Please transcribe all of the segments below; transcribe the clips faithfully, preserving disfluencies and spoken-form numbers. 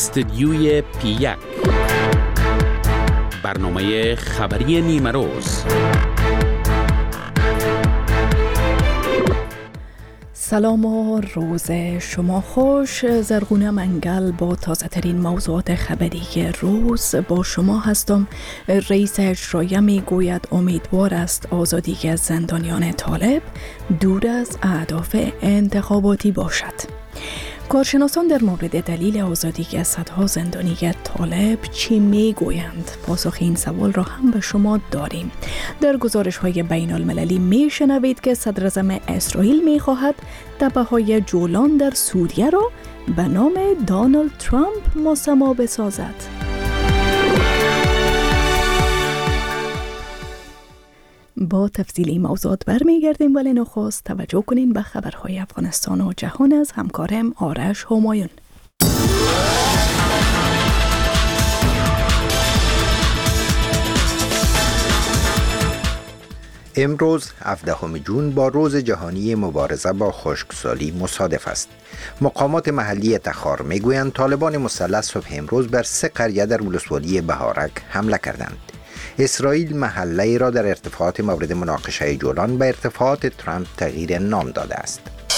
استدیوی پی یک، برنامه خبری نیمه روز. سلام و روز شما خوش. زرغونه منگل با تازه ترین موضوعات خبری روز با شما هستم. رئیس اجرایه می گوید امیدوار است آزادی از زندانیان طالب دور از اهداف انتخاباتی باشد. کارشناسان در مورد دلیل آزادی از صدها زندانی طالب چی می گویند؟ پاسخ این سوال را هم به شما داریم. در گزارش های بین المللی می شنوید که صدر اعظم اسرائیل می خواهد تپه های جولان در سوریه را به نام دونالد ترامپ مسما بسازد. با تفصیل این موضوعات برمیگردیم، ولی نخست توجه کنین به خبرهای افغانستان و جهان از همکارم آرش همایون. امروز هفدهم ژوئن با روز جهانی مبارزه با خشکسالی مصادف است. مقامات محلی تخار میگویند طالبان مسلح صبح امروز بر سه قریه در ولسوالی بهارک حمله کردند. اسرائیل محله را در ارتفاعات مورد مناقشه جولان به ارتفاعات ترامپ تغییر نام داده است.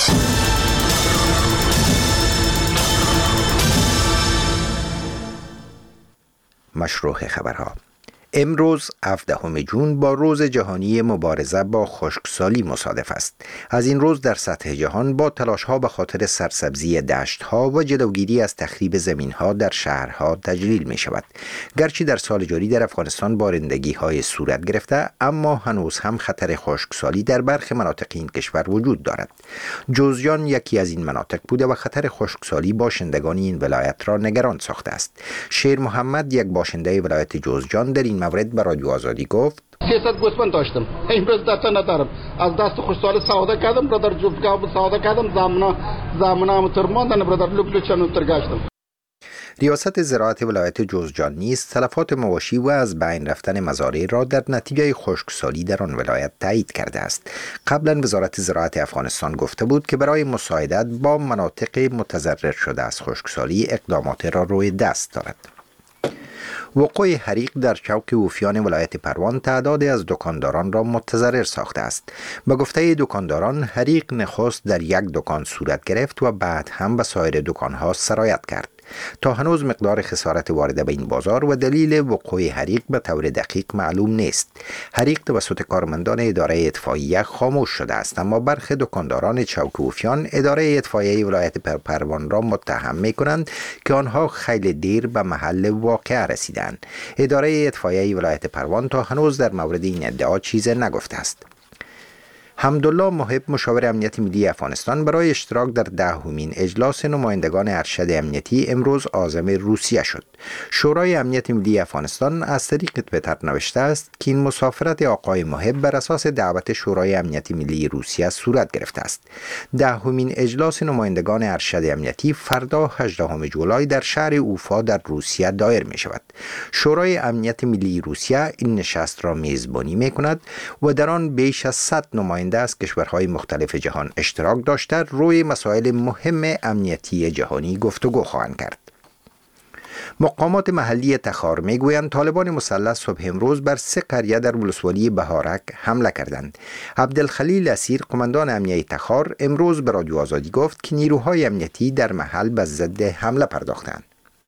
مشروع خبرها. امروز هفدهم ژوئن با روز جهانی مبارزه با خشکسالی مصادف است. از این روز در سطح جهان با تلاش‌ها به خاطر سرسبزی دشت‌ها و جلوگیری از تخریب زمین‌ها در شهرها تجلیل می‌شود. گرچه در سال جاری در افغانستان بارندگی‌های صورت گرفته، اما هنوز هم خطر خشکسالی در برخی مناطق این کشور وجود دارد. جوزجان یکی از این مناطق بوده و خطر خشکسالی باشندگان این ولایت را نگران ساخته است. شیر محمد، یک باشنده ولایت جوزجان، در این مورد به رادیو آزادی گفت: سیصد گوسفند داشتم، امروز دست ندارم. از دست خوشحال سودا کردم، برادر جفتگاه سودا کردم، زامنا زامنا مترماندن برادر لوپلوچانو ترگاشتم. ریاست زراعت ولایت جوزجان نیز تلفات مواشی و از بین رفتن مزارع را در نتیجه خشکسالی در آن ولایت تایید کرده است. قبلا وزارت زراعت افغانستان گفته بود که برای مساعدت با مناطق متضرر شده از خشکسالی اقدامات را روی دست دارد. وقوع حریق در چوک اوفیان ولایت پروان تعدادی از دکانداران را متضرر ساخته است. به گفته دکانداران، حریق نخست در یک دکان صورت گرفت و بعد هم به سایر دکانها سرایت کرد. تا هنوز مقدار خسارت وارده به این بازار و دلیل وقوع حریق به طور دقیق معلوم نیست. حریق توسط کارمندان اداره اطفائیه خاموش شده است، اما برخی دکانداران چوک اوفیان اداره اطفائیه ولایت پروان را متهم می‌کنند که آنها خیلی دیر به محل واقعه رسیدند. اداره اطفائیه ولایت پروان تا هنوز در مورد این ادعا چیزی نگفته است. حمدالله محب، مشاور امنیت ملی افغانستان، برای اشتراک در دهمین اجلاس نمایندگان ارشد امنیتی امروز عازم روسیه شد. شورای امنیت ملی افغانستان از طریق توییتر نوشته است که این مسافرت آقای محب بر اساس دعوت شورای امنیت ملی روسیه صورت گرفته است. دهمین اجلاس نمایندگان ارشد امنیتی فردا هجدهم جولای در شهر اوفا در روسیه دایر می شود. شورای امنیت ملی روسیه این نشست را میزبانی می کند و در آن بیش از صد نماینده از کشورهای مختلف جهان اشتراک داشته روی مسائل مهم امنیتی جهانی گفتگو خواهند کرد. مقامات محلی تخار میگویند طالبان مسلح صبح امروز بر سه قریه در ولسوالی بهارک حمله کردند. عبدالخلیل اسیر، قماندان امنیه تخار، امروز به رادیو آزادی گفت که نیروهای امنیتی در محل به ضد حمله پرداختند.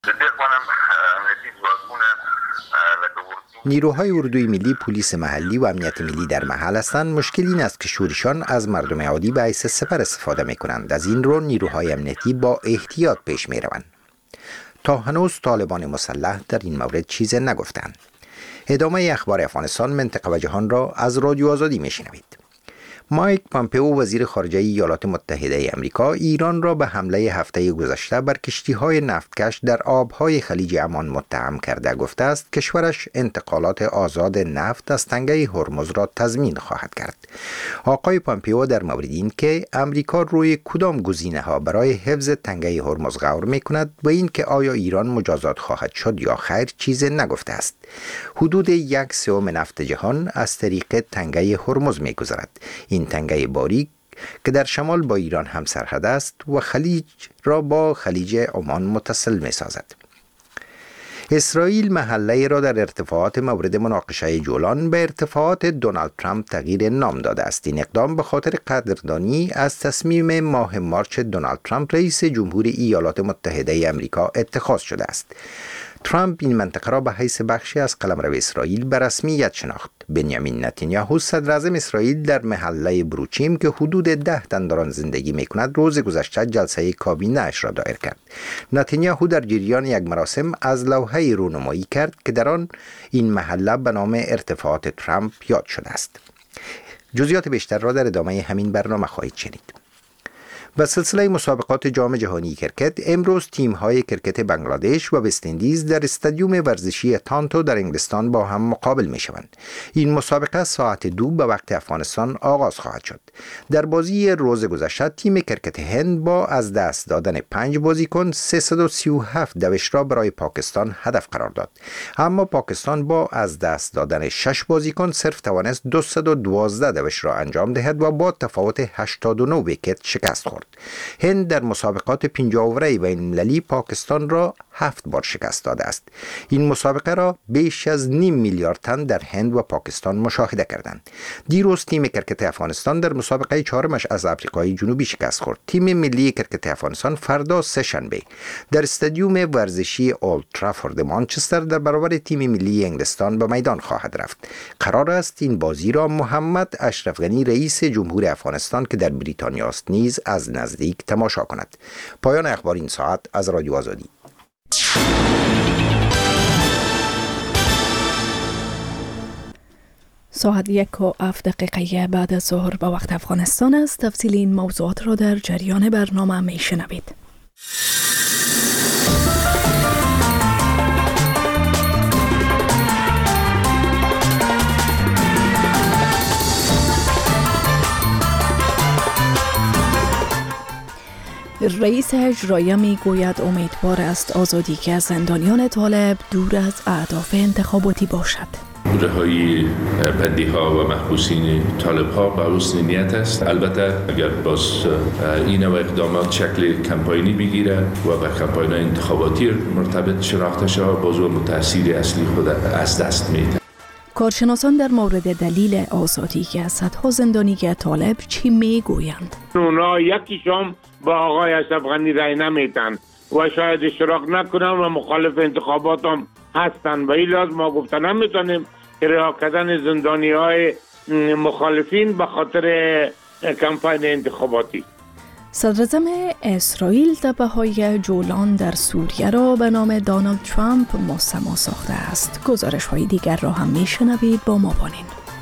نیروهای اردوی ملی، پلیس محلی و امنیت ملی در محل هستند. مشکل این است که شورشان از مردم عادی به حیث سپر استفاده می کنند. از این رو نیروهای امنیتی با احتیاط پیش می روند. تا هنوز طالبان مسلح در این مورد چیزی نگفتند. ادامه اخبار افغانستان، منطقه و جهان را از رادیو آزادی می شنوید. مایک پامپئو، وزیر خارجه ایالات متحده آمریکا، ایران را به حمله هفته گذشته بر کشتی‌های نفتکش در آب‌های خلیج عمان متهم کرده گفته است کشورش انتقالات آزاد نفت از تنگه هرمز را تضمین خواهد کرد. آقای پامپئو در مورد این که آمریکا روی کدام گزینه‌ها برای حفظ تنگه هرمز غور می‌کند و این که آیا ایران مجازات خواهد شد یا خیر چیزی نگفته است. حدود یک سوم نفت جهان از طریق تنگه هرمز می‌گذرد. این تنگه باریک که در شمال با ایران هم سرحد است و خلیج را با خلیج عمان متصل می سازد. اسرائیل محله را در ارتفاعات مورد مناقشه جولان به ارتفاعات دونالد ترامپ تغییر نام داده است. این اقدام به خاطر قدردانی از تصمیم ماه مارچ دونالد ترامپ رئیس جمهور ایالات متحده آمریکا اتخاذ شده است. ترامپ این منطقه را به حیث بخشی از قلمرو اسرائیل به رسمیت شناخت. بنیامین نتانیاهو صدر اعظم اسرائیل در محله بروچیم که حدود ده تن در آن زندگی می‌کند روز گذشته جلسه کابینه اش را دایر کرد. نتانیاهو در جریان یک مراسم از لوحه رونمایی کرد که در آن این محله به نام ارتفاعات ترامپ یاد شده است. جزئیات بیشتر را در ادامه همین برنامه خواهید شنید. و سلسله مسابقات جام جهانی کرکت امروز تیم‌های کرکت بنگلادش و وست اندیز در استادیوم ورزشی تانتو در انگلستان با هم مقابل می‌شوند. این مسابقه ساعت دو به وقت افغانستان آغاز خواهد شد. در بازی روز گذشته تیم کرکت هند با از دست دادن پنج بازیکن سیصد و سی و هفت دوش را برای پاکستان هدف قرار داد. اما پاکستان با از دست دادن شش بازیکن صرف توانست دویست و دوازده دوش را انجام دهد و با تفاوت هشتاد و نه ویکت شکست خورد. هند در مسابقات پنجاه اووره بین‌المللی پاکستان را هفت بار شکست داده است. این مسابقه را بیش از نیم میلیارد تن در هند و پاکستان مشاهده کردند. دیروز تیم کرکت افغانستان در مسابقه چهارمش از آفریقای جنوبی شکست خورد. تیم ملی کرکت افغانستان فردا سه شنبه در استادیوم ورزشی اولد ترافورد مانچستر در برابر تیم ملی انگلستان به میدان خواهد رفت. قرار است این بازی را محمد اشرف غنی رئیس جمهور افغانستان که در بریتانیا است نیز از نزدیک تماشا کند. پایان اخبار این ساعت از رادیو آزادی. ساعت یک و هفت دقیقه بعد از ظهر به وقت افغانستان است. تفصیل این موضوعات را در جریان برنامه می شنوید. رئیس اجرایی می گوید امیدوار است آزادی که زندانیان طالب دور از اهداف انتخاباتی باشد. رهایی بندی ها و محبوسین طالب ها به حسن نیت است. البته اگر باز این و اقدامات شکل کمپاینی بگیره و به کمپاین انتخاباتی مرتبط شناخته شود، باز و تأثیر اصلی خود از دست میده. کارشناسان در مورد دلیل آزادی که صدها زندانی طالب چی میگویند؟ اونا یکیشون با آقای اشرف غنی رای نمیدن و شاید اشتراک نکنن و مخالف انتخابات هم هستن و این لازم ما گفتن نمیتونیم که رها کردن زندانی های مخالفین به خاطر کمپاین انتخاباتی. صدراعظم اسرائیل تپه‌های جولان در سوریه را به نام دونالد ترامپ مسما ساخته است. گزارش های دیگر را هم میشنوید، با ما باشید.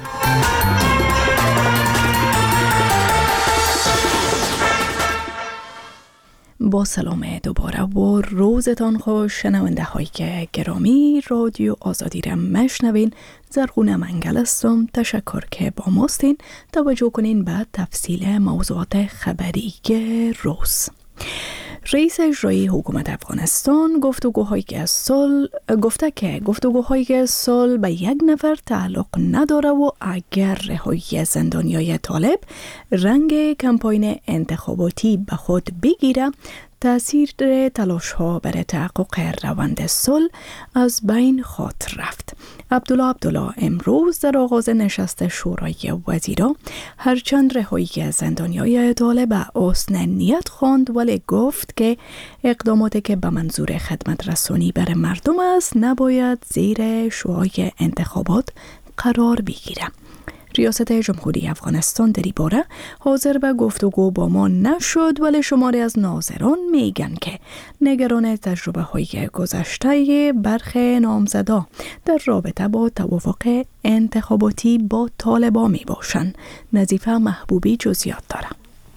با سلام دوباره و روزتان خوش شنونده های گرامی. رادیو آزادی را مشنوین. زرغونه منگل هستم. تشکر که با ماستین. توجه کنین به تفصیل موضوعات خبری روز. رئیس اجرایی حکومت افغانستان گفتگوهایی که صلح گفته که گفتگوهای صلح به یک نفر تعلق نداره و اگر رهایی زندانیای طالب رنگ کمپاین انتخاباتی به خود بگیره، تأثیر تلاش ها برای تحقق روند صلح از بین خواهد رفت. عبدالله عبدالله امروز در آغاز نشست شورای وزیران هرچند رهایی زندانیای طالب به حسن نیت خواند، ولی گفت که اقداماتی که به منظور خدمت رسانی برای مردم است نباید زیر شعاع انتخابات قرار بگیره. ریاست جمهوری افغانستان در این باره حاضر به گفتگو با ما نشد، ولی شماری از ناظران میگن که نگران تجربه های گذشته برخی نامزدا در رابطه با توافق انتخاباتی با طالبان می باشن. نظیفه محبوبی جزئیات داره.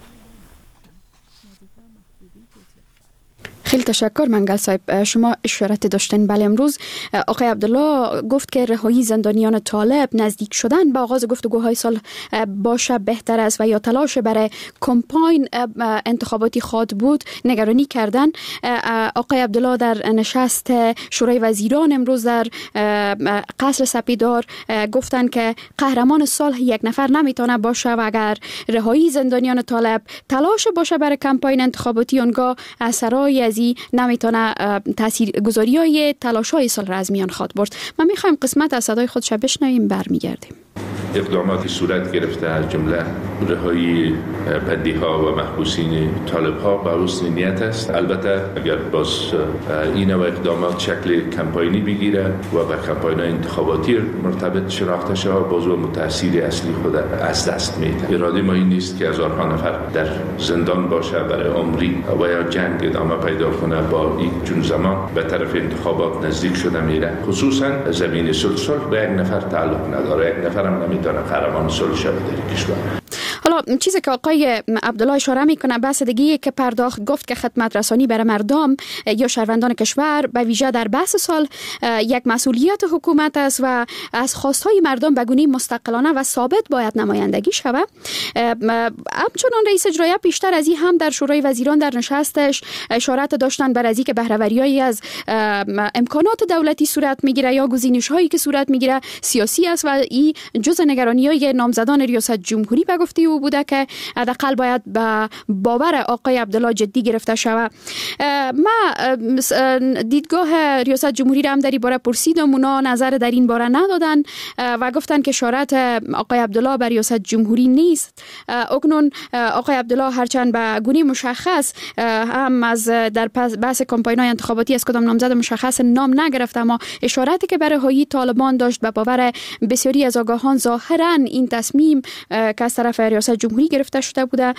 خیلی تشکر منگل صاحب. شما اشارت داشتن. بله، امروز آقای عبدالله گفت که رهایی زندانیان طالب نزدیک شدن به آغاز گفتگوهای صلح باشه بهتر است و یا تلاش برای کمپاین انتخاباتی خواد بود نگرانی کردن. آقای عبدالله در نشست شورای وزیران امروز در قصر سپیدار گفتن که قهرمان صلح یک نفر نمیتونه باشه و اگر رهایی زندانیان طالب تلاش باشه برای کمپاین انتخاباتی، اونگاه اثرای از از این نمیتونه تاثیرگذاری های تلاش های صلح را از میان خواد برد. ما میخوایم قسمت از صدای خودش بشنویم، برمیگردیم. اقداماتی صورت گرفته از جمله رهایی بندی‌ها و محبوسین طالب‌ها با حسن نیت است. البته اگر باز این و اقدامات شکل کمپاینی بگیره و به کمپاین‌های انتخاباتی مرتبط شناخته شود، باز و تأثیر اصلی خود از دست میده. اراده ما این نیست که هزارها نفر در زندان باشه برای عمری و یا جنگ ادامه پیدا کنه. با این چون زمان به طرف انتخابات نزدیک شده میره. خصوصا زمین صلح به یک نفر تعلق نداره، یک نفر هم نمیتونه قهرمان صلح شود در کشور. حالا چیزی که آقای عبدالله اشاره میکنه بحث دیگه که پرداخت گفت که خدمت رسانی برای مردم یا شهروندان کشور به ویژه در بحث سال یک مسئولیت حکومت است و از خواستهای مردم به گونه مستقلانه و ثابت باید نمایندگی شود. همچنان رئیس اجرایی پیشتر از این هم در شورای وزیران در نشستش اشارات داشتن بر از اینکه بهره‌وری‌ای از امکانات دولتی صورت میگیره یا گزینش‌هایی که صورت میگیره سیاسی است و این جزء نگرانی‌های نامزدان ریاست جمهوری به گفته او بوده که حداقل باید به باور آقای عبدالله جدی گرفته شود. ما دیدگاه ریاست جمهوری را هم در این باره پرسیدم، اونا نظر در این باره ندادن و گفتن که اشارت آقای عبدالله بر ریاست جمهوری نیست. اکنون آقای عبدالله هرچند به گونه مشخص هم از در بحث کمپاین‌های انتخاباتی از کدام نامزد مشخص نام نگرفت، اما اشاراتی که برای رهایی طالبان داشت به باور بسیاری از آگاهان ظاهرا این تصمیم که از طرف ریاست جمهوری گرفته شده بوده.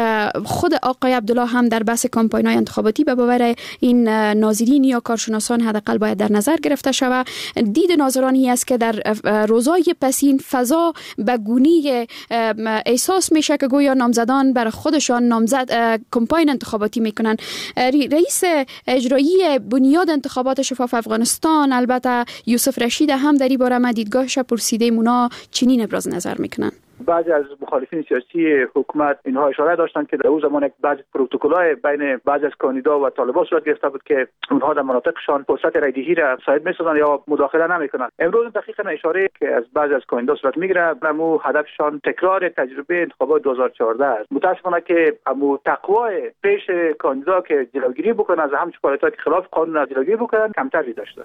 خود آقای عبدالله هم در بحث کمپاین‌های انتخاباتی به باور این ناظرین یا کارشناسان حداقل باید در نظر گرفته شود. دید ناظرانی است که در روزهای پسین فضا به گونه احساس میشه که گویا نامزدان برای خودشان نامزد کمپاین انتخاباتی میکنن. رئیس اجرایی بنیاد انتخابات شفاف افغانستان البته یوسف رشید هم در این باره ما دیدگاهش پرسیده مونا چنین ابراز نظر میکنن. بعضی از مخالفین سیاسی حکومت اینها اشاره داشتند که در اون زمان بعضی پروتکل‌های بین بعضی از کاندیدا و طالبان صورت گرفته بود که اونها در مناطقشان فرصت رایدهی را ساعد می‌سازند یا مداخله نمی‌کنند. امروز دقیقاً اشاره که از بعضی از کاندیدا صورت می‌گیره، امو هدفشان تکرار تجربه انتخابات دو هزار و چهارده است. متأسفانه که امو تقوای پیش کاندیدا که جلوگیری بکنه از همچین فعالیتات خلاف قانون از جلوگیری بکنن کمتری داشته.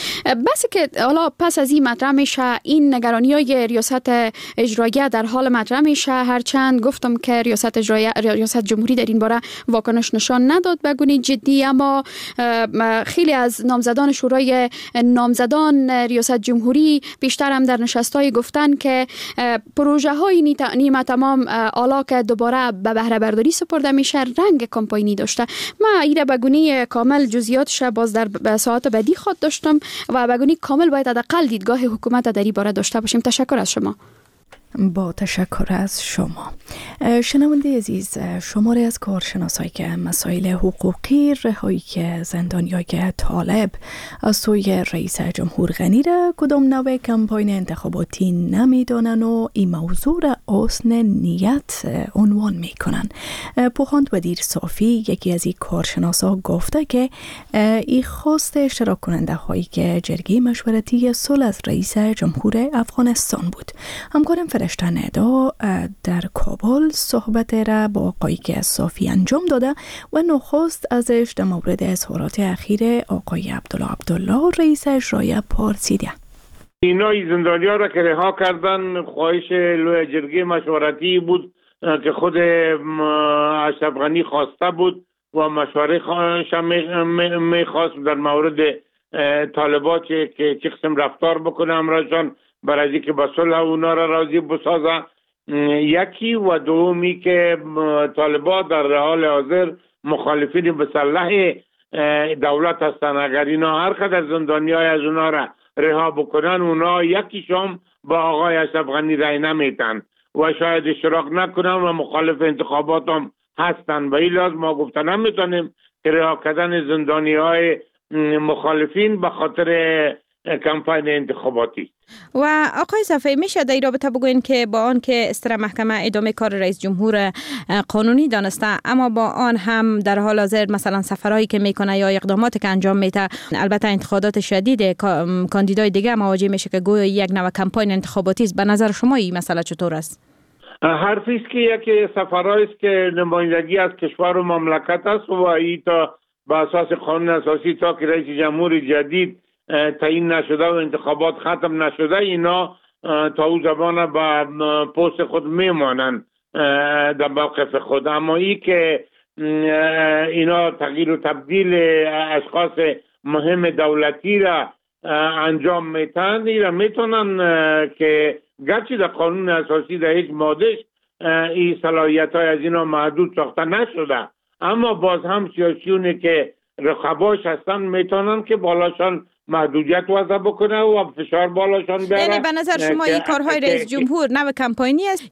بس که حالا پس از این مطرح میشه این نگرانی‌های ریاست اجرایی در حال مطرح میشه، هرچند گفتم که ریاست اجرایی ریاست جمهوری در این باره واکنش نشان نداد به گونه جدی، اما خیلی از نامزدان شورای نامزدان ریاست جمهوری بیشتر هم در نشست‌های گفتن که پروژه های نیمه تمام حالا که دوباره به بهره برداری سپرده میشه رنگ کمپاینی داشته. ما ایره به گونه کامل جزئیاتش باز در ساعات بعدی خود داشتم و به گونه کامل باید حداقل دیدگاه حکومت در این باره داشته باشیم. تشکر از شما. با تشکر از شما. شنونده عزیز، شماری از کارشناسایی که مسائل حقوقی رهایی که زندانیای طالب از سوی رئیس جمهور غنی را کدام نوع کمپاین انتخاباتی نمیدانن و این موضوع را حسن نیت عنوان میکنن. پوخاند ودیر صافی یکی از این کارشناسا گفته که این خواست اشتراک کننده هایی که جرگه مشورتی صلح از رئیس جمهور افغانستان بود. همکارم فرشته ندا در کابل صحبت را با آقای صافی انجام داده و نخست ازش در مورد اظهارات اخیر آقای عبدالله عبدالله رئیس اجرایی پرسیده. اینا زندانیان را که رها کردن خواهش لوی جرگه مشورتی بود که خود اشرف غنی خواسته بود و مشوره میخواست در مورد طالبات که چه قسم رفتار بکنه امرشان برای اینکه به صلح اونا را راضی بسازه. یکی و دومی که طالبات در حال حاضر مخالفین مسلح دولت هستند. اگر اینا هر قدر زندانیای از اونا را رها بکنن اونا یکیشون با آقای اشرف غنی رای نمیتن و شاید اشتراک نکنن و مخالف انتخابات هم هستن. به این لحاظ ما گفته نمیتونیم که رها کردن زندانیای مخالفین به خاطر کمپاین انتخاباتی. و آقای صافی میشه در رابطه بگوین که با آن که استر محکمه ادامه کار رئیس جمهور قانونی دانسته، اما با آن هم در حال حاضر مثلا سفرهایی که میکنه یا اقداماتی که انجام میده، البته انتقادات شدید کاندیدای دیگه مواجه میشه که گویا یک نوع کمپاین انتخاباتی است. به نظر شما این مسئله چطور است؟ حرفی است که یک سفرهایی است که نمایندگی از کشور و مملکت است و این تا به اساس قانون اساسی تا که رئیس جمهور جدید تعیین نشده و انتخابات ختم نشده اینا تا او زمان به پست خود میمانند در موقف خود. اما ای که اینا تغییر و تبدیل اشخاص مهم دولتی را انجام میتن، اینا میتونن که گرچه در قانون اساسی در هیچ مادهش این صلاحیت های از اینا محدود ساخته نشده، اما باز هم سیاسیونی که رقباش هستن میتونن که بالاشان محدودیت وضع بکنه و فشار بالاشان بیاره. یعنی به نظر شما این کارهای رئیس جمهور نوع کمپاینی است؟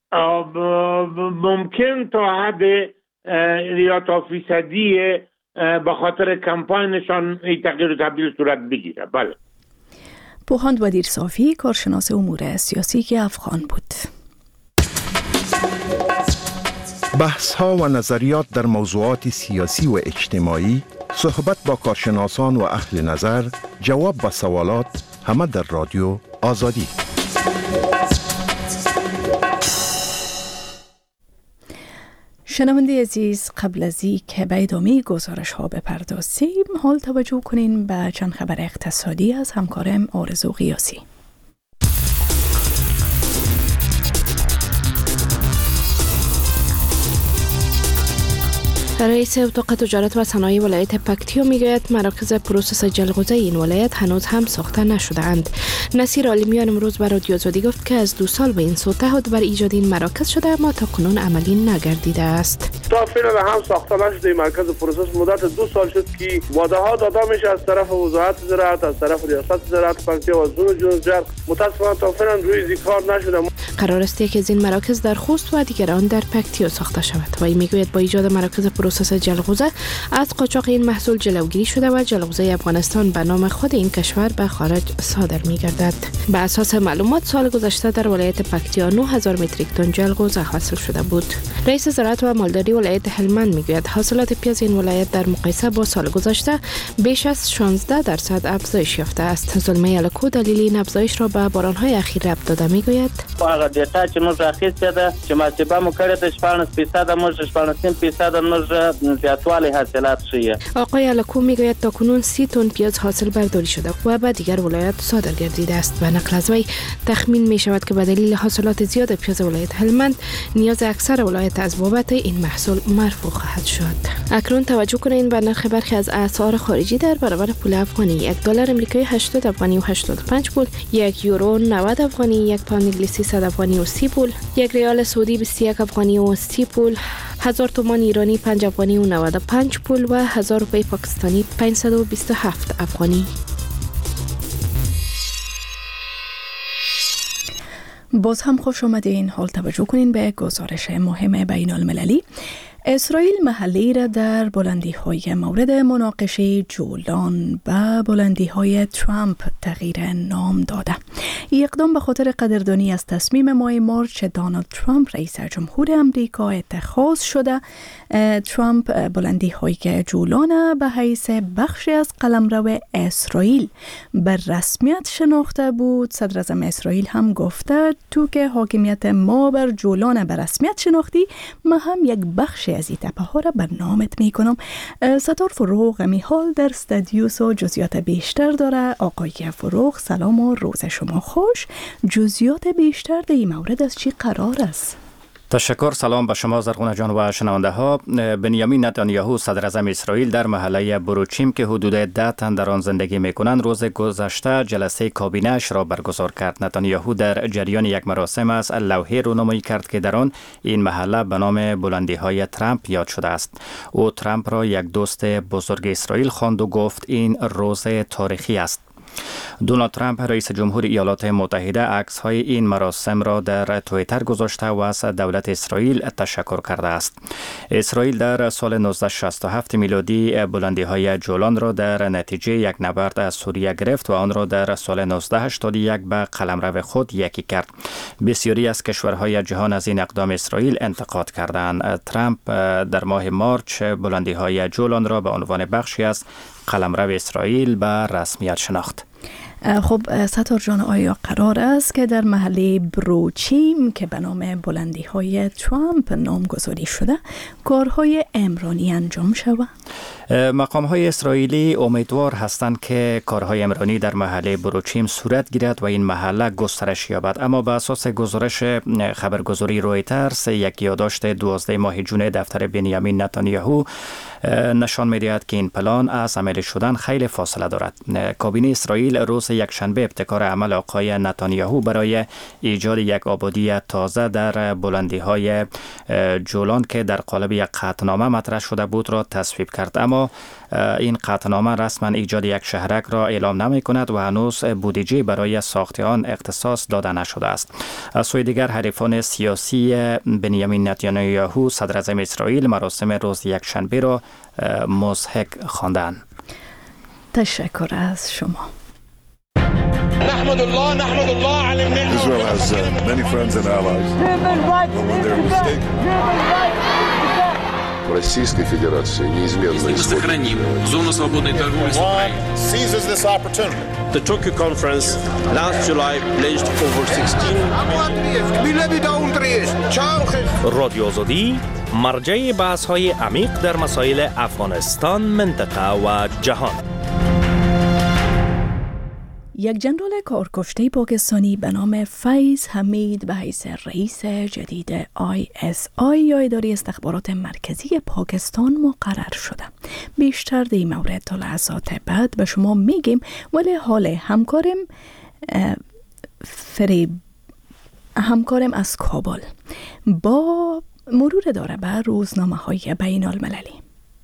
ممکن تا حد یا تا فیصدی به خاطر کمپاینشان این تغییر و تبدیل صورت بگیره. بله. پوهاند بدیر صافی، کارشناس امور سیاسی که افغان بود. بحث ها و نظریات در موضوعات سیاسی و اجتماعی، صحبت با کارشناسان و اهل نظر، جواب به سوالات، همه در رادیو آزادی. شنونده عزیز، قبل از این که به ادامه گزارش ها بپردازیم، حال توجه کنین به چند خبر اقتصادی از همکارم آرزو قیاسی. رئیس اتاق تجارت و صنایع ولایت پکتیا میگوید مراکز پروسس جلغوزه این ولایت هنوز هم ساخته نشده‌اند. نصیر عالمیان امروز به رادیو آزادی گفت که از دو سال به این سو تعهد بر ایجاد این مراکز شده اما تا کنون عملی نگردیده است. تا فعلا هم ساخته نشده مرکز پروسس مدت دو سال شد که وعده ها داده میشه از طرف وزارت زراعت، از طرف ریاست زراعت پکتیا و زون جونجر. متاسفانه تا فعلا روی کار نشده. قرار است یکی از این مراکز در خوست و دیگر آن در پکتیا ساخته شود. و میگوید با ایجاد مراکز پروسس جلغوزه از قاچاق این محصول جلوگیری شده و جلغوزه افغانستان به نام خود این کشور به خارج صادر می‌گردد. به اساس معلومات سال گذشته در ولایت پکتیا نه هزار متریک تن جلغوزه حاصل شده بود. رئیس زراعت و مالداری ولایت هلمند میگوید حاصلات پیاز این ولایت در مقایسه با سال گذشته بیش از شانزده درصد افزایش یافته است. زلمه الکو دلیل این افزایش را به باران‌های اخیر ربط داده میگوید هغه دیتا چې موږ اخیسته ده چې محاسبه مو کړې ده شپاړس فیصد موږ شپاړس فیصد موږ زیاتوالی حاصلات ښیي. آقای الکو میگوید تا کنون سی تن پیاز حاصل برداری شده و به دیگر ولایات صادر گردیده است. به نقل از وی تخمین می شود که به دلیل حاصلات زیاد پیاز ولایت هلمند نیاز اکثر ولایت از بابت این محصول مرفوع خواهد شد. اکنون توجه کنید به نرخ برخی از اسعار خارجی در برابر پول افغانی. یک دلار امریکایی هشتاد افغانی و هشتاد و پنج پول، یک یورو نود افغانی، یک پوند انگلیسی صد افغانی و سی پول، یک ریال سعودی بیست و یک افغانی و سی پول، هزار تومان ایرانی پنج افغانی و نود و پنج پول و هزار روپی پاکستانی پانصد و بیست و هفت افغانی. باز هم خوش آمدین. حال توجه کنین به گزارش مهم بین المللی. اسرائیل محلی را در بلندی های مورد مناقشه جولان به بلندی های ترامپ تغییر نام داده. این اقدام به خاطر قدردانی از تصمیم ماه مارچ دونالد ترامپ رئیس جمهور امریکا اتخاذ شده. ترامپ بلندی های جولان به حیث بخشی از قلمرو اسرائیل به رسمیت شناخته بود. صدر اعظم اسرائیل هم گفته تو که حاکمیت ما بر جولان به رسمیت شناختی، ما هم یک بخش از این تپه ها را به نامت می کنم. ستار فروغ میحال در استودیوس و جزئیات بیشتر داره. آقای فروغ سلام و روز شما خوش. جزئیات بیشتر در این مورد از چی قرار است؟ تشکر. سلام به شما زرغونه جان و شنونده ها. بنیامین نتانیاهو صدر اعظم اسرائیل در محله بروچیم که حدود ده تن در آن زندگی میکنند روز گذشته جلسه کابینه اش را برگزار کرد. نتانیاهو در جریان یک مراسم از لوحه رونمایی کرد که در آن این محله به نام بلندی های ترامپ یاد شده است. او ترامپ را یک دوست بزرگ اسرائیل خواند و گفت این روز تاریخی است. دونالد ترامپ رئیس جمهور ایالات متحده عکس های این مراسم را در توییتر گذاشته و از دولت اسرائیل تشکر کرده است. اسرائیل در سال نوزده شصت و هفت میلادی بلندی های جولان را در نتیجه یک نبرد از سوریه گرفت و آن را در سال نوزده هشتاد و یک به قلمرو خود یکی کرد. بسیاری از کشورهای جهان از این اقدام اسرائیل انتقاد کردند. ترامپ در ماه مارچ بلندی های جولان را به عنوان بخشی از قلمرو اسرائیل به رسمیت شناخت. خب ستار جان، آیا قرار است که در محله بروچیم که به نام بلندی های ترامپ نامگذاری شده کارهای عمرانی انجام شود؟ مقام های اسرائیلی امیدوار هستند که کارهای عمرانی در محله بروچیم صورت گیرد و این محله گسترش یابد، اما به اساس گزارش خبرگزاری رویترز، یک یادداشت دوازده ماه جون دفتر بنیامین نتانیاهو نشان می‌دهد که این پلان از عملی شدن خیلی فاصله دارد. کابینه اسرائیل روز یکشنبه ابتکار عمل آقای نتانیاهو برای ایجاد یک آبادی تازه در بلندی‌های جولان که در قالب یک قطعنامه مطرح شده بود را تصویب کرد، اما این قطعنامه رسما ایجاد یک شهرک را اعلام نمی کند و هنوز بودجه برای ساخت آن اختصاص داده نشده است. از سوی دیگر حریفان سیاسی بنیامین نتانیاهو صدر اعظم اسرائیل مراسم روز یکشنبه را مضحک خواندند. تشکر از شما. نحمد الله نحمد الله على النعمة. Israel has uh, many friends and allies. When they're mistaken. Российской Федерации неизменно сохраним зону свободной торговли с Украиной. Seizes this opportunity. The Tokyo conference last July pledged over sixteen رادیو آزادی مرجع بحث‌های عمیق در مسائل افغانستان، منطقه و جهان. یک جنرال کارکشته پاکستانی به نام فیض حمید به حیث رئیس جدید آی اس آی یا اداره استخبارات مرکزی پاکستان مقرر شده. بیشتر در این مورد تا لحظات بعد به شما میگیم، ولی حال همکارم فریب همکارم از کابل با مرور داره بر روزنامه های بین المللی.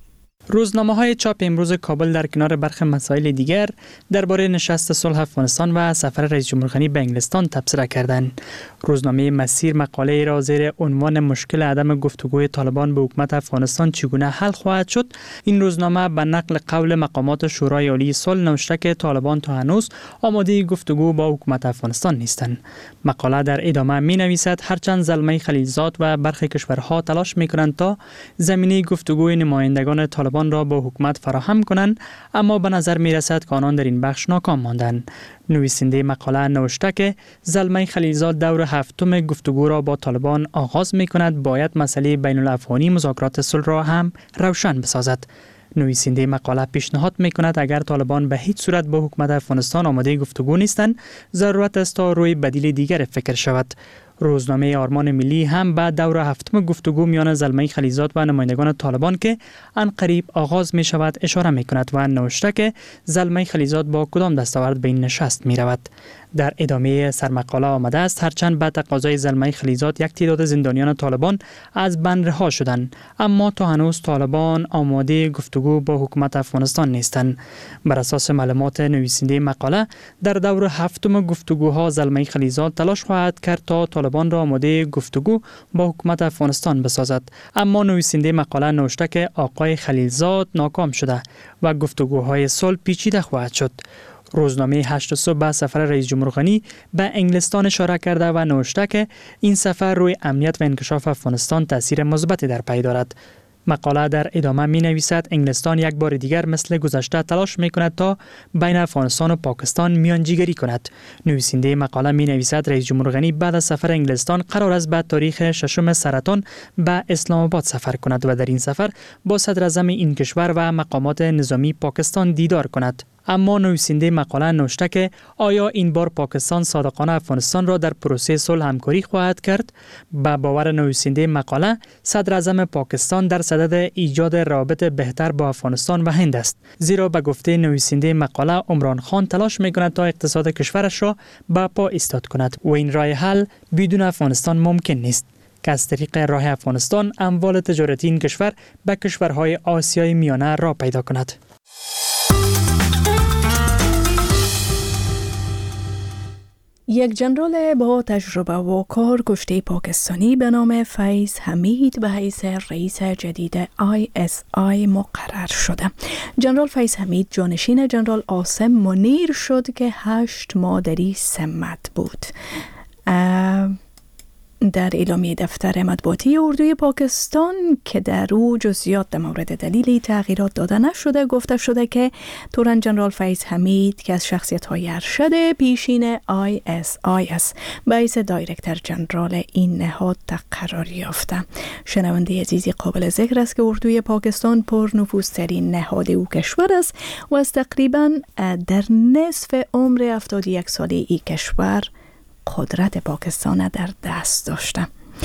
روزنامه های چاپ امروز کابل در کنار برخی مسائل دیگر درباره نشست صلح افغانستان و سفر رئیس جمهور غنی به انگلستان تبصره کردند. روزنامه مسیر مقاله را زیر عنوان مشکل عدم گفتگوی طالبان به حکومت افغانستان چگونه حل خواهد شد، این روزنامه به نقل قول مقامات شورای عالی صلح نوشته که طالبان تا هنوز آماده گفتگو با حکومت افغانستان نیستند. مقاله در ادامه می نویسد هرچند زلمه خلیلزاد و برخی کشورها تلاش می کنند تا زمینه گفتگوی نمایندگان طالبان را با حکومت فراهم کنند، اما به نظر می رسد که آنان در این بخش ناکام ماندند. نویسنده مقاله نوشته که زلمه خلیلزاد دور هفتم گفتگو را با طالبان آغاز می کند، باید مسئله بین الافغانی مذاکرات صلح را هم روشن بسازد. نویسنده مقاله پیشنهاد می کند اگر طالبان به هیچ صورت با حکومت افغانستان آماده گفتگو نیستند، ضرورت است تا روی بدیل دیگر فکر شود. روزنامه آرمان ملی هم بعد دور هفتم گفتگو میان زلمه خلیلزاد و نمایندگان طالبان که عنقریب آغاز می شود اشاره می کند و نوشته که زلمه خلیلزاد با کدام دستاورد به این نشست می رود. در ادامه سرمقاله آمده است هرچند به تقاضای زلمه خلیلزاد یک تعداد زندانیان طالبان از بند رها شدند، اما تا هنوز طالبان آماده گفتگو با حکومت افغانستان نیستند. بر اساس معلومات نویسنده مقاله در دور هفتم گفتگوها زلمه خلیلزاد تلاش خواهد کرد تا طالبان را آماده گفتگو با حکومت افغانستان بسازد، اما نویسنده مقاله نوشته که آقای خلیلزاد ناکام شده و گفتگوهای صلح پیچیده خواهد شد. روزنامه هشت صبح به سفر رئیس جمهور غنی به انگلستان اشاره کرده و نوشته که این سفر روی امنیت و انکشاف افغانستان تاثیر مثبتی در پی دارد. مقاله در ادامه می نویسد انگلستان یک بار دیگر مثل گذشته تلاش می کند تا بین افغانستان و پاکستان میانجیگری کند. نویسنده مقاله می نویسد رئیس جمهور غنی بعد از سفر انگلستان قرار است به تاریخ ششم سرطان به اسلام آباد سفر کند و در این سفر با صدر اعظم این کشور و مقامات نظامی پاکستان دیدار کند. اما نویسنده مقاله نوشته که آیا این بار پاکستان صادقانه افغانستان را در پروسه صلح همکاری خواهد کرد؟ به باور نویسنده مقاله صدر اعظم پاکستان در صدد ایجاد روابط بهتر با افغانستان و هند است، زیرا به گفته نویسنده مقاله عمران خان تلاش می‌کند تا اقتصاد کشورش را به پا ایستاد کند و این راه حل بدون افغانستان ممکن نیست که از طریق راه افغانستان اموال تجارتی این کشور به کشورهای آسیای میانه را پیدا کند. یک جنرال با تجربه و کارکشته پاکستانی به نام فیض حمید به حیث رئیس جدید آی اس آی مقرر شده. جنرال فیض حمید جانشین جنرال عاصم منیر شد که هشت ماه در این سمت بود. در اعلامیه دفتر مطبوعاتی اردوی پاکستان که در او جزئیات در مورد دلیل تغییرات داده نشده گفته شده که تورن جنرال فیض حمید که از شخصیت‌های ارشد پیشین آی اس آی است به حیث دایرکتور جنرال این نهاد تقرری یافته. شنونده عزیزی قابل ذکر است که اردوی پاکستان پر نفوذترین نهاد او کشور است و از تقریبا در نصف عمر هفتاد و یک ساله ای کشور قدرت پاکستان در دست داشته.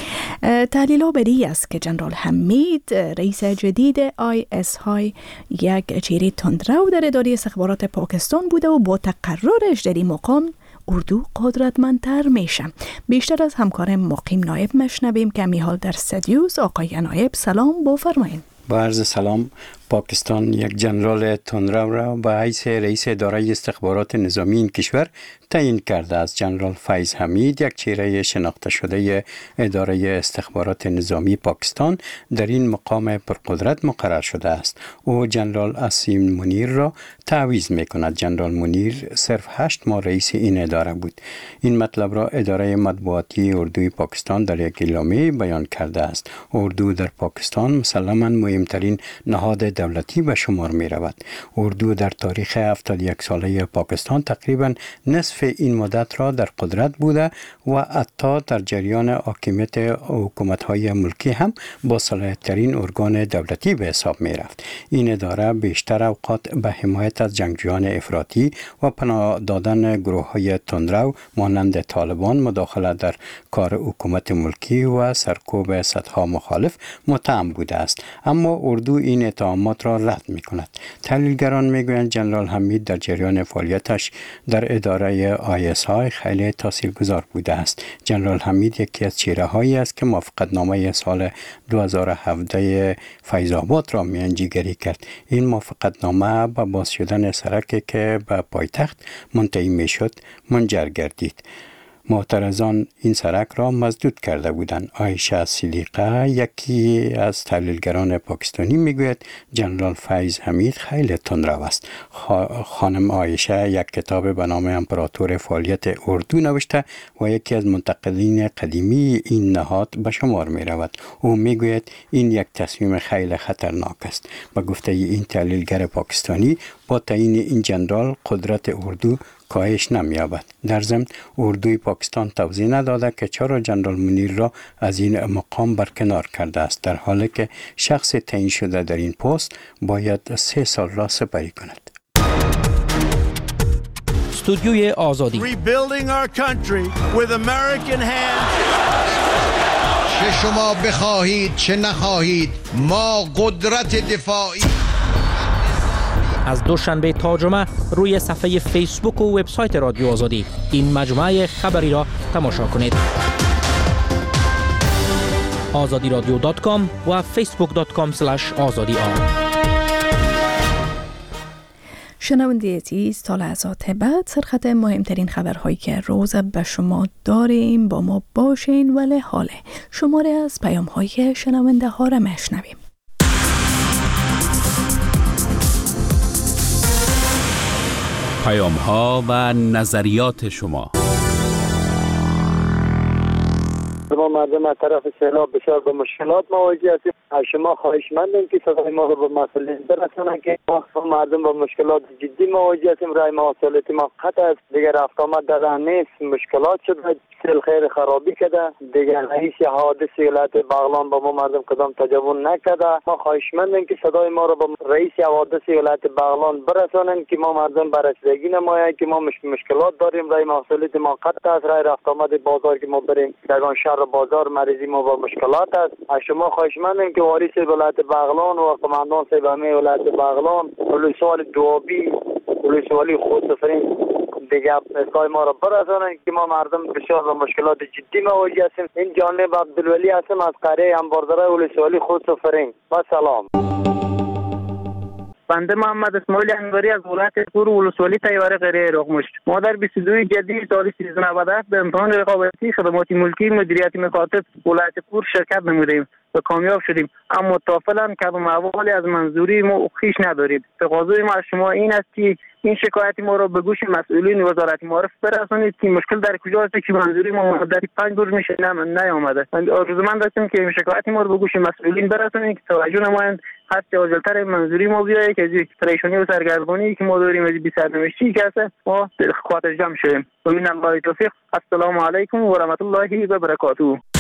تحلیل ها بری است که جنرال حمید رئیس جدید آی اس های یک چهره تندرو در اداره استخبارات پاکستان بوده و با تقررش در این مقام اردو قدرتمندتر میشه. بیشتر از همکار مقیم نایب مشنویم که میحال در استودیوست. آقای نایب سلام، بفرمایید. با عرض سلام. پاکستان یک جنرال تندرو را به حیث رئیس اداره استخبارات نظامی این کشور تعیین کرده است. جنرال فیض حمید یک چهره شناخته شده اداره استخبارات نظامی پاکستان در این مقام پرقدرت مقرر شده است. او جنرال اسیم منیر را تعویض می‌کند. جنرال منیر صرف هشت ماه رئیس این اداره بود. این مطلب را اداره مطبوعاتی اردوی پاکستان در یک اعلامیه بیان کرده است. اردو در پاکستان مسلماً مهمترین نهاد دولتی به شمار می رود. اردو در تاریخ هفتاد و یک ساله پاکستان تقریبا نصف این مدت را در قدرت بوده و حتی در جریان حاکمیت حکومت‌های ملکی هم با صلاحیت‌ترین ارگان دولتی به حساب می رفت. این اداره بیشتر اوقات به حمایت از جنگجویان افراطی و پناه دادن گروه‌های تندرو مانند طالبان مداخله در کار حکومت ملکی و سرکوب صدها مخالف متهم بوده است. اما اردو این اتهامات را رد می کند. تحلیلگران می گویند جنرال حمید در جریان فعالیتش در اداره آی اس آی خیلی تاثیرگذار بوده است. جنرال حمید یکی از چهره هایی است که موافقتنامه سال دو هزار و هفده فیض آباد را میانجیگری کرد. این موافقتنامه با باز شدن سرکی که به پایتخت منتهی می شد منجر گردید. معترضان این سرک را مسدود کرده بودند. عایشه صدیقه یکی از تحلیلگران پاکستانی میگوید جنرال فیض حمید خیلی تندرو است. خانم عایشه یک کتاب به نام امپراتور فعالیت اردو نوشته و یکی از منتقدین قدیمی این نهاد به شمار می رود. او میگوید این یک تصمیم خیلی خطرناک است. به گفته این تحلیلگر پاکستانی با تعیین این جنرال قدرت اردو کاهش نمی‌یابد. در ضمن اردوی پاکستان توضیح نداده که چرا جنرال منیر را از این مقام برکنار کرده است، در حالی که شخص تعیین شده در این پست باید سه سال را سپری کند. استودیوی آزادی. Rebuilding our country with American hands. چه شما بخواهید چه نخواهید ما قدرت دفاعی. از دوشنبه تا جمعه روی صفحه فیسبوک و وبسایت رادیو آزادی این مجموعه خبری را تماشا کنید. آزادی رادیو دات کام و فیسبوک دات کام اسلش آزادی آر. شنونده عزیز، تا لحظات بعد سرخط مهمترین خبرهایی که روز به شما داریم با ما باشین. ولی حاله شماره از پیام های شنونده ها را مشنویم. پیام ها و نظریات شما. ما مردم از طرف سیلاب بسیار به مشکلات مواجه هستیم. از شما خواهشمندیم که صدای ما رو به مسئولین برسونن که ما مردم با مشکلات جدی مواجه هستیم. رای محصولات ما قطع است. دیگر رفت آمد در راه نیست. مشکلات شده. سیل خیر خرابی کرده. دیگر رئیس حادث ولایت بغلان با ما مردم کدام تجاوز نکرده. ما خواهشمندیم که صدای ما رو به رئیس حادث ولایت بغلان برسونن که ما مردم بررسیدگی نمایند که ما مش... مشکلات داریم. رای محصولات ما قطع است. رای رفت آمد بازار که ما بریم یگان شهر بازار مریضی ما با مشکلات است. از شما خواهشمندیم که واریس ولایت بغلان و قماندان سیبامی ولایت بغلان ولسوال دوابی ولسوالی خود سفرین دیگه اصلاح ما را برسانند که ما مردم بسیار با مشکلات جدی مواجه هستیم. این جانب عبدالولی هستم از قریه انباردره ولسوالی خود سفرین. با سلام. بنده محمد اسماعیل انگاری از ولایت پور ولسوالی تیوره قریه رغمش. ما در بیست و دو جدی سال سیزده نود و هفت به امتحان رقابتی خدمات ملکی مدیریت مکاتب ولایت پور شرکت نمودیم. و کامیاب شدیم. اما تا فعلا که موالی از منظوری ما خیش ندارید. تقاضای ما از شما این است که این شکایت ما را به گوش مسئولین وزارت معارف برسانید که مشکل در کجاست که منظوری ما مدتی پنج روز میشه نیامده. آرزومند هستیم که شکایت ما را به گوش مسئولین برسانید که توجه نمایند هر چه عاجل‌تر منظوری ما بیاید که از پریشانی و سرگردانی که ما داریم از بی سرنوشتی که هست ما خاطر جمع شویم. و من الله توفیق. السلام علیکم و رحمت الله و برکاته.